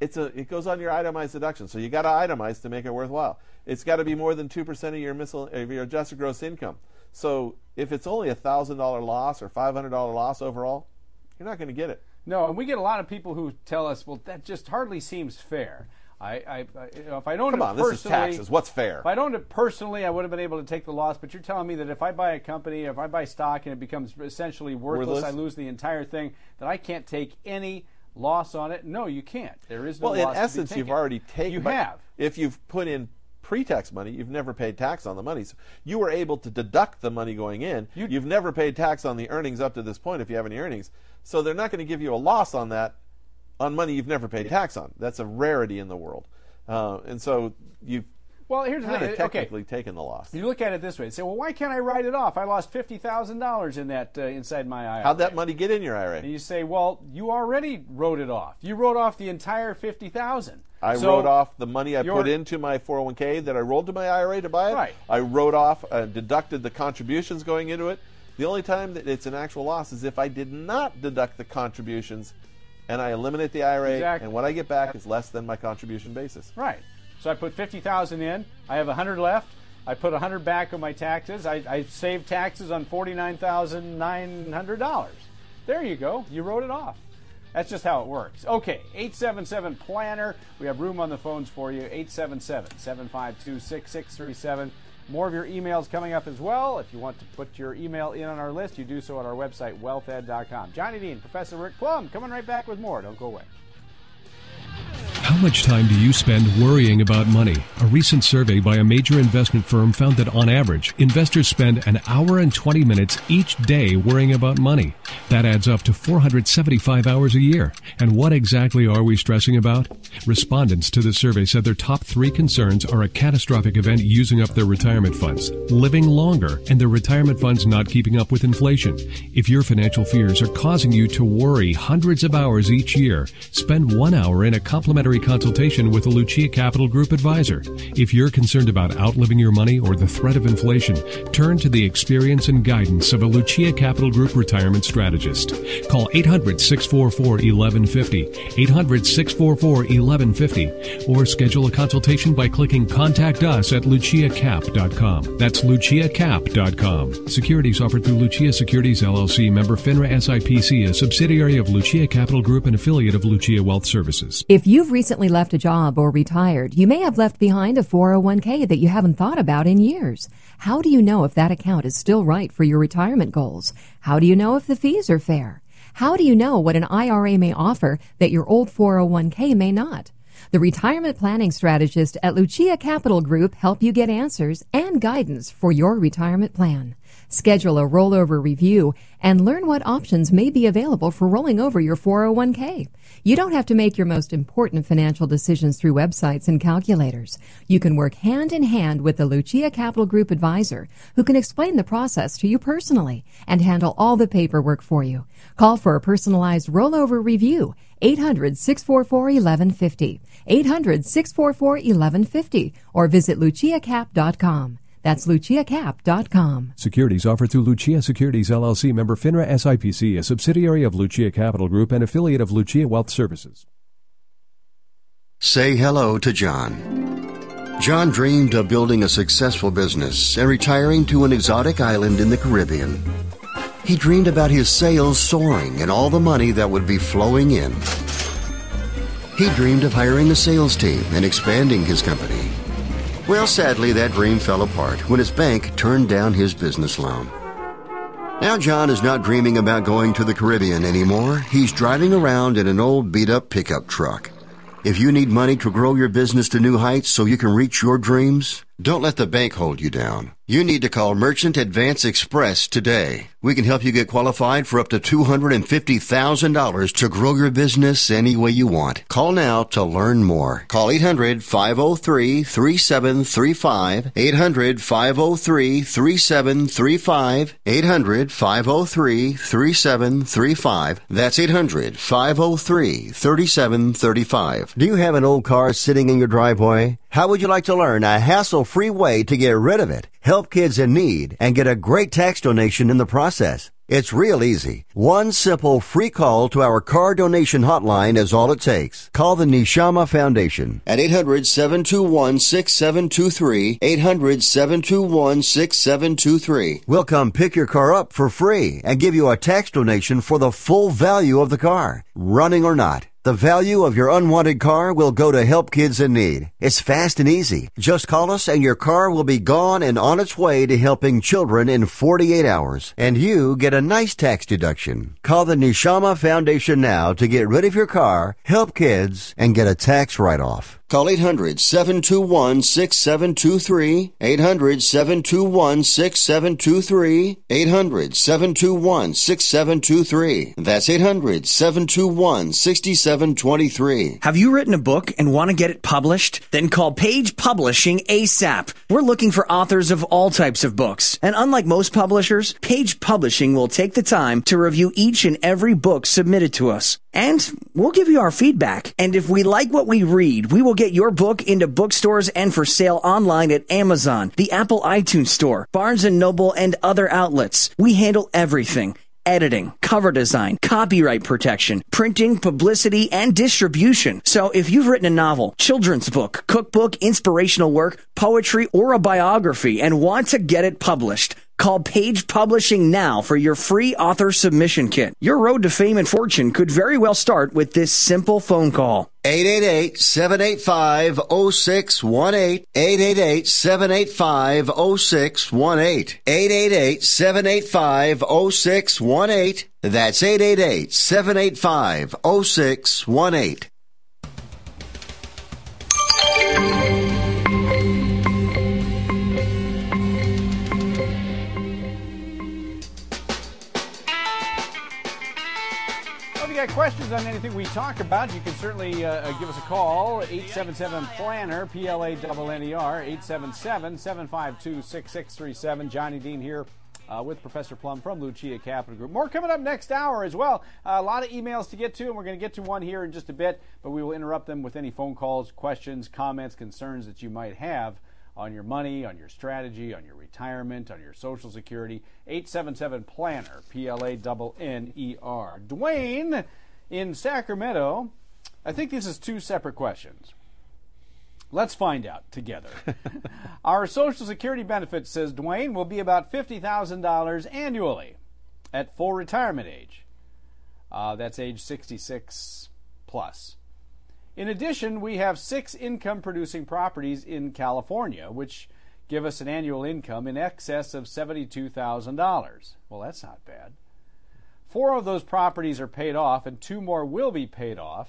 it's a it goes on your itemized deduction. So you got to itemize to make it worthwhile. It's got to be more than two percent of your miscel- of your adjusted gross income. So if it's only a one thousand dollars loss or five hundred dollars loss overall, you're not going to get it. No, and we get a lot of people who tell us, well, that just hardly seems fair. I, I, I you know, if I don't Come on, this is taxes. What's fair? If I don't it personally, I would have been able to take the loss. But you're telling me that if I buy a company, if I buy stock and it becomes essentially worthless, worthless? I lose the entire thing, that I can't take any loss on it? No, you can't. There is no well, loss. Well, in essence, to be you've already taken. You have. If you've put in pre-tax money, you've never paid tax on the money. So you were able to deduct the money going in. You, you've never paid tax on the earnings up to this point if you have any earnings. So they're not going to give you a loss on that on money you've never paid tax on. That's a rarity in the world. Uh, and so you've well, here's kind the of thing. technically okay. taken the loss. You look at it this way and say, well, why can't I write it off? I lost fifty thousand dollars in that uh, inside my I R A. How'd that money get in your I R A? And you say, well, you already wrote it off. You wrote off the entire fifty thousand dollars. I so wrote off the money I put into my four oh one k that I rolled to my I R A to buy it. Right. I wrote off, uh, deducted the contributions going into it. The only time that it's an actual loss is if I did not deduct the contributions and I eliminate the I R A, exactly. and what I get back is less than my contribution basis. Right. So I put fifty thousand dollars in. I have one hundred left. I put one hundred back on my taxes. I, I saved taxes on forty-nine thousand nine hundred dollars. There you go. You wrote it off. That's just how it works. Okay, eight seven seven planner. We have room on the phones for you. eight seven seven, seven five two, six six three seven. More of your emails coming up as well. If you want to put your email in on our list, you do so at our website, wealth ed dot com. Johnny Dean, Professor Rick Plum, coming right back with more. Don't go away. How much time do you spend worrying about money? A recent survey by a major investment firm found that on average, investors spend an hour and twenty minutes each day worrying about money. That adds up to four hundred seventy-five hours a year. And what exactly are we stressing about? Respondents to the survey said their top three concerns are a catastrophic event using up their retirement funds, living longer, and their retirement funds not keeping up with inflation. If your financial fears are causing you to worry hundreds of hours each year, spend one hour in a complimentary consultation with a Lucia Capital Group advisor. If you're concerned about outliving your money or the threat of inflation, turn to the experience and guidance of a Lucia Capital Group retirement strategist. Call eight hundred, six four four, eleven fifty, eight hundred, six four four, eleven fifty, or schedule a consultation by clicking Contact Us at lucia cap dot com. That's lucia cap dot com. Securities offered through Lucia Securities, L L C, member FINRA S I P C, a subsidiary of Lucia Capital Group and affiliate of Lucia Wealth Services. If you've recently left a job or retired, you may have left behind a four oh one k that you haven't thought about in years. How do you know if that account is still right for your retirement goals? How do you know if the fees are fair? How do you know what an I R A may offer that your old four oh one k may not? The retirement planning strategist at Lucia Capital Group help you get answers and guidance for your retirement plan. Schedule a rollover review and learn what options may be available for rolling over your four oh one k. You don't have to make your most important financial decisions through websites and calculators. You can work hand in hand with the Lucia Capital Group advisor who can explain the process to you personally and handle all the paperwork for you. Call for a personalized rollover review. eight hundred, six four four, eleven fifty. eight hundred, six four four, eleven fifty or visit lucia cap dot com. That's lucia cap dot com. Securities offered through Lucia Securities, L L C, member FINRA S I P C, a subsidiary of Lucia Capital Group and affiliate of Lucia Wealth Services. Say hello to John. John dreamed of building a successful business and retiring to an exotic island in the Caribbean. He dreamed about his sales soaring and all the money that would be flowing in. He dreamed of hiring a sales team and expanding his company. Well, sadly, that dream fell apart when his bank turned down his business loan. Now John is not dreaming about going to the Caribbean anymore. He's driving around in an old beat-up pickup truck. If you need money to grow your business to new heights so you can reach your dreams, don't let the bank hold you down. You need to call Merchant Advance Express today. We can help you get qualified for up to two hundred fifty thousand dollars to grow your business any way you want. Call now to learn more. Call eight hundred, five oh three, three seven three five, eight hundred, five oh three, three seven three five, eight hundred, five oh three, three seven three five. That's eight hundred, five oh three, three seven three five. Do you have an old car sitting in your driveway? How would you like to learn a hassle-free way to get rid of it, help kids in need, and get a great tax donation in the process? It's real easy. One simple free call to our car donation hotline is all it takes. Call the Neshama Foundation at eight hundred, seven two one, six seven two three, eight hundred, seven two one, six seven two three. We'll come pick your car up for free and give you a tax donation for the full value of the car, running or not. The value of your unwanted car will go to help kids in need. It's fast and easy. Just call us and your car will be gone and on its way to helping children in forty-eight hours. And you get a nice tax deduction. Call the Neshama Foundation now to get rid of your car, help kids, and get a tax write-off. Call eight hundred, seven two one, six seven two three, eight hundred, seven two one, six seven two three, eight hundred, seven two one, six seven two three. That's eight hundred, seven two one, six seven two three. Have you written a book and want to get it published? Then call Page Publishing ASAP. We're looking for authors of all types of books. And unlike most publishers, Page Publishing will take the time to review each and every book submitted to us. And we'll give you our feedback. And if we like what we read, we will get your book into bookstores and for sale online at Amazon, the Apple iTunes Store, Barnes and Noble, and other outlets. We handle everything. Editing, cover design, copyright protection, printing, publicity, and distribution. So if you've written a novel, children's book, cookbook, inspirational work, poetry, or a biography and want to get it published, call Page Publishing now for your free author submission kit. Your road to fame and fortune could very well start with this simple phone call. eight eight eight, seven eight five, zero six one eight. eight eight eight, seven eight five, zero six one eight. eight eight eight, seven eight five, zero six one eight. That's eight eight eight, seven eight five, zero six one eight. Questions on anything we talk about, you can certainly uh, give us a call. Eight seven seven planner, P L A N N E R, eight seven seven, seven five two, six six three seven. Johnny Dean here uh, with Professor Plum from Lucia Capital Group. More coming up next hour as well. Uh, a lot of emails to get to, and we're going to get to one here in just a bit, but we will interrupt them with any phone calls, questions, comments, concerns that you might have on your money, on your strategy, on your retirement, on your Social Security. eight seven seven planner, P L A N N E R. Dwayne in Sacramento, I think this is two separate questions. Let's find out together. Our Social Security benefit, says Dwayne, will be about fifty thousand dollars annually at full retirement age. Uh, that's age sixty-six plus. In addition, we have six income-producing properties in California, which give us an annual income in excess of seventy-two thousand dollars. Well, that's not bad. Four of those properties are paid off, and two more will be paid off.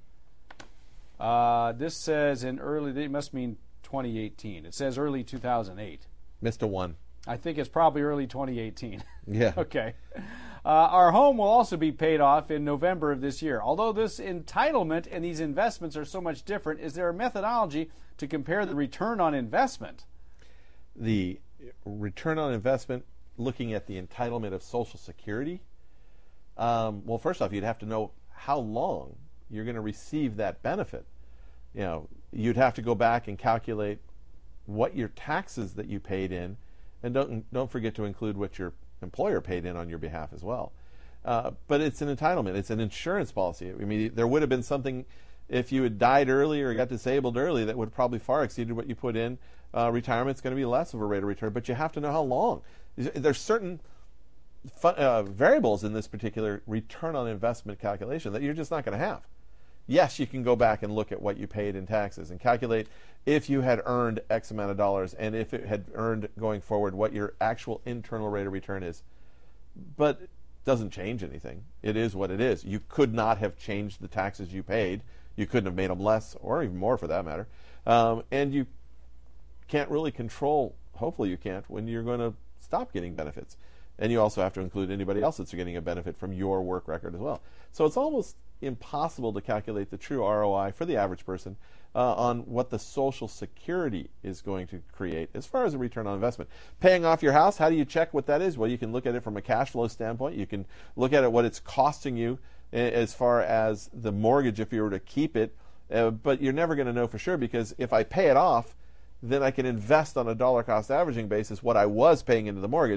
Uh, this says in early, it must mean twenty eighteen. It says early two thousand eight. Missed a one. I think it's probably early twenty eighteen. Yeah. Okay. Uh, our home will also be paid off in November of this year. Although this entitlement and these investments are so much different, is there a methodology to compare the return on investment? The return on investment, looking at the entitlement of Social Security, um, well, first off, you'd have to know how long you're going to receive that benefit. You know, you'd have to go back and calculate what your taxes that you paid in, and don't don't forget to include what your employer paid in on your behalf as well. Uh, but it's an entitlement. It's an insurance policy. I mean, there would have been something if you had died early or got disabled early that would probably far exceeded what you put in. Uh, retirement's going to be less of a rate of return, but you have to know how long. There's certain fun, uh, variables in this particular return on investment calculation that you're just not going to have. Yes, you can go back and look at what you paid in taxes and calculate if you had earned X amount of dollars and if it had earned going forward what your actual internal rate of return is. But it doesn't change anything. It is what it is. You could not have changed the taxes you paid. You couldn't have made them less or even more for that matter. Um, and you can't really control, hopefully you can't, when you're going to stop getting benefits. And you also have to include anybody else that's getting a benefit from your work record as well. So it's almost impossible to calculate the true R O I for the average person uh, on what the Social Security is going to create as far as a return on investment. Paying off your house, how do you check what that is? Well, you can look at it from a cash flow standpoint. You can look at it what it's costing you as far as the mortgage if you were to keep it. Uh, but you're never going to know for sure, because if I pay it off, then I can invest on a dollar cost averaging basis what I was paying into the mortgage.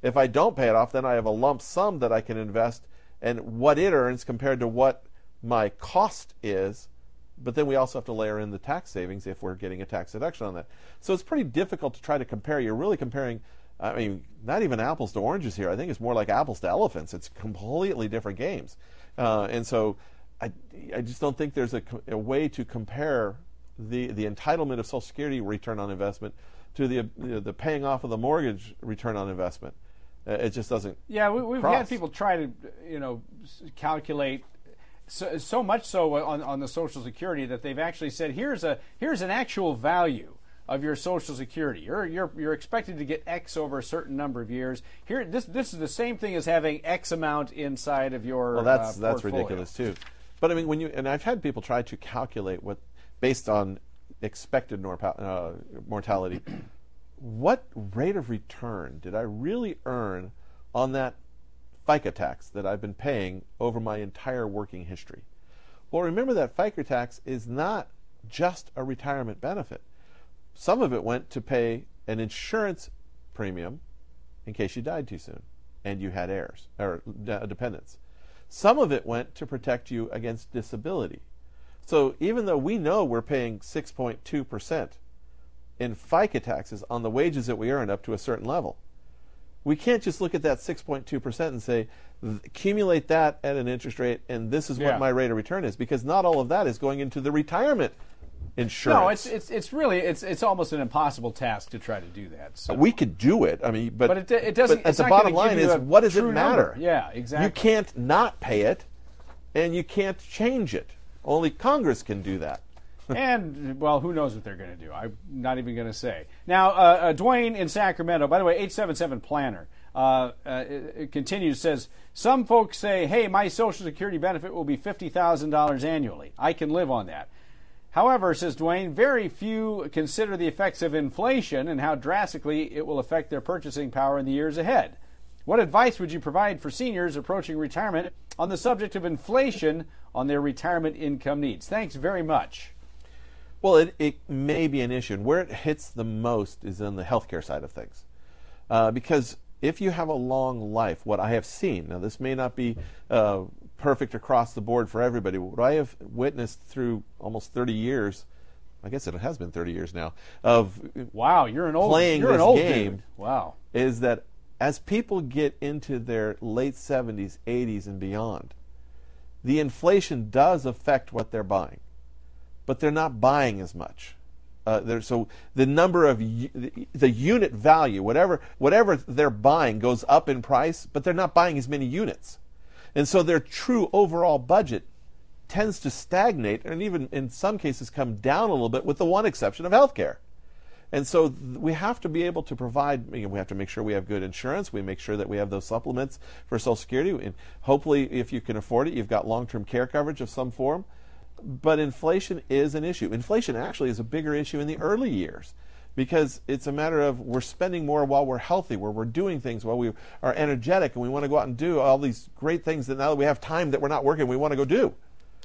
If I don't pay it off, then I have a lump sum that I can invest, and what it earns compared to what my cost is. But then we also have to layer in the tax savings if we're getting a tax deduction on that. So it's pretty difficult to try to compare. You're really comparing, I mean, not even apples to oranges here. I think it's more like apples to elephants. It's completely different games. Uh, and so I, I just don't think there's a, a way to compare the, the entitlement of Social Security return on investment to the, the, the paying off of the mortgage return on investment. Uh, it just doesn't Yeah, we, we've cross. had people try to, you know, calculate So, so much so on, on the Social Security that they've actually said, here's a here's an actual value of your Social Security. You're you're you're expected to get X over a certain number of years. Here, this this is the same thing as having X amount inside of your. Well, that's uh, that's portfolio. ridiculous too. But I mean, when you and I've had people try to calculate what based on expected norpa- uh, mortality, what rate of return did I really earn on that FICA tax that I've been paying over my entire working history? Well, remember that FICA tax is not just a retirement benefit. Some of it went to pay an insurance premium in case you died too soon and you had heirs or uh, dependents. Some of it went to protect you against disability. So even though we know we're paying six point two percent in FICA taxes on the wages that we earn up to a certain level, we can't just look at that six point two percent and say, accumulate that at an interest rate, and this is Yeah. what my rate of return is, because not all of that is going into the retirement insurance. No, it's it's it's really it's it's almost an impossible task to try to do that. So. We could do it. I mean, but, But it- it doesn't- but at it's the not bottom gonna give line you is, a what does it true matter? number. Yeah, exactly. You can't not pay it, and you can't change it. Only Congress can do that. And, well, who knows what they're going to do? I'm not even going to say. Now, uh, uh, Dwayne in Sacramento, by the way, eight seven seven Planner, uh, uh, it, it continues, says, some folks say, hey, my Social Security benefit will be fifty thousand dollars annually. I can live on that. However, says Dwayne, very few consider the effects of inflation and how drastically it will affect their purchasing power in the years ahead. What advice would you provide for seniors approaching retirement on the subject of inflation on their retirement income needs? Thanks very much. Well, it, it may be an issue. And where it hits the most is on the healthcare side of things. Uh, because if you have a long life, what I have seen, now this may not be uh, perfect across the board for everybody, what I have witnessed through almost thirty years, I guess it has been thirty years now, of wow, you're an old, playing you're this an old game, dude. Wow. is that as people get into their late seventies, eighties, and beyond, the inflation does affect what they're buying. But they're not buying as much. Uh, so the number of u- the unit value, whatever whatever they're buying, goes up in price, but they're not buying as many units, and so their true overall budget tends to stagnate, and even in some cases come down a little bit, with the one exception of healthcare. And so th- we have to be able to provide. You know, we have to make sure we have good insurance. We make sure that we have those supplements for Social Security, and hopefully, if you can afford it, you've got long-term care coverage of some form. But inflation is an issue. Inflation actually is a bigger issue in the early years, because it's a matter of we're spending more while we're healthy, where we're doing things while we are energetic, and we want to go out and do all these great things that now that we have time that we're not working, we want to go do.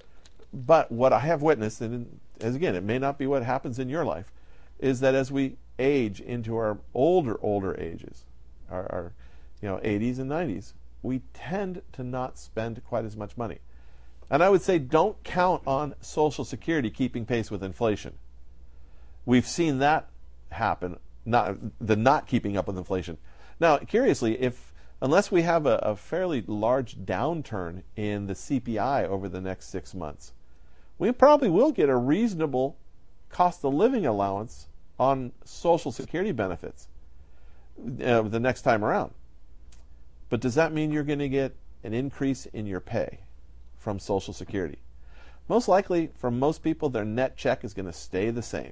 But what I have witnessed, and as again, it may not be what happens in your life, is that as we age into our older, older ages, our, our you know, eighties and nineties, we tend to not spend quite as much money. And I would say don't count on Social Security keeping pace with inflation. We've seen that happen, not the not keeping up with inflation. Now, curiously, if unless we have a, a fairly large downturn in the C P I over the next six months, we probably will get a reasonable cost of living allowance on Social Security benefits uh, the next time around. But does that mean you're going to get an increase in your pay from Social Security? Most likely, for most people, their net check is going to stay the same.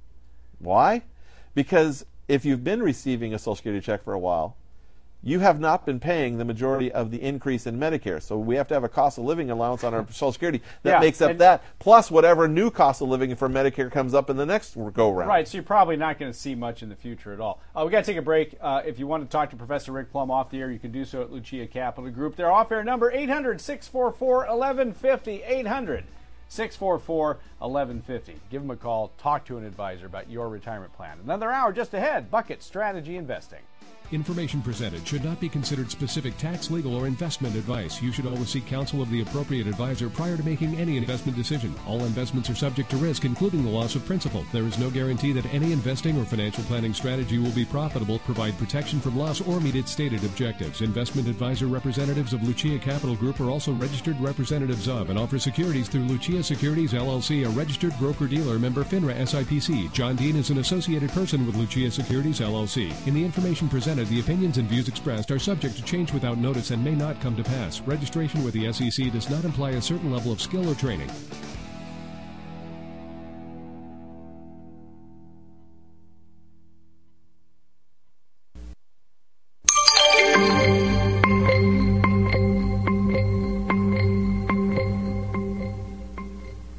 Why? Because if you've been receiving a Social Security check for a while, you have not been paying the majority of the increase in Medicare. So we have to have a cost of living allowance on our Social Security that Yeah, makes up and- that, plus whatever new cost of living for Medicare comes up in the next go-round. Right, so you're probably not going to see much in the future at all. Uh, we got to take a break. Uh, if you want to talk to Professor Rick Plum off the air, you can do so at Lucia Capital Group. Their off-air number, eight hundred, six four four, eleven fifty, eight hundred, six four four, eleven fifty. Give them a call. Talk to an advisor about your retirement plan. Another hour just ahead. Bucket Strategy Investing. Information presented should not be considered specific tax, legal, or investment advice. You should always seek counsel of the appropriate advisor prior to making any investment decision. All investments are subject to risk, including the loss of principal. There is no guarantee that any investing or financial planning strategy will be profitable, provide protection from loss, or meet its stated objectives. Investment advisor representatives of Lucia Capital Group are also registered representatives of and offer securities through Lucia Securities, L L C, a registered broker-dealer, member FINRA S I P C. John Dean is an associated person with Lucia Securities, L L C. In the information presented, the opinions and views expressed are subject to change without notice and may not come to pass. Registration with the S E C does not imply a certain level of skill or training.